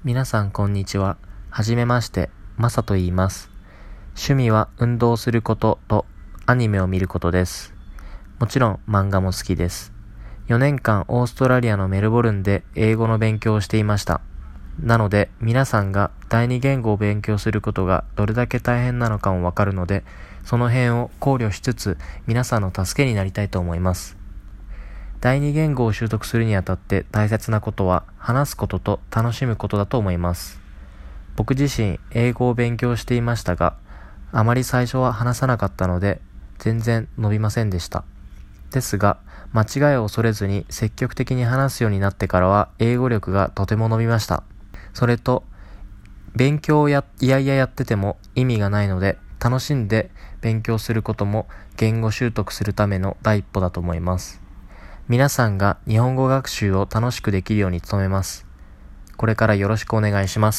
皆さんこんにちは。はじめまして、マサと言います。趣味は運動することとアニメを見ることです。もちろん漫画も好きです。4年間オーストラリアのメルボルンで英語の勉強をしていました。なので皆さんが第二言語を勉強することがどれだけ大変なのかもわかるので、その辺を考慮しつつ皆さんの助けになりたいと思います。第二言語を習得するにあたって大切なことは話すことと楽しむことだと思います。僕自身英語を勉強していましたが、あまり最初は話さなかったので全然伸びませんでした。ですが、間違いを恐れずに積極的に話すようになってからは英語力がとても伸びました。それと、勉強をいややってても意味がないので、楽しんで勉強することも言語習得するための第一歩だと思います。皆さんが日本語学習を楽しくできるように努めます。これからよろしくお願いします。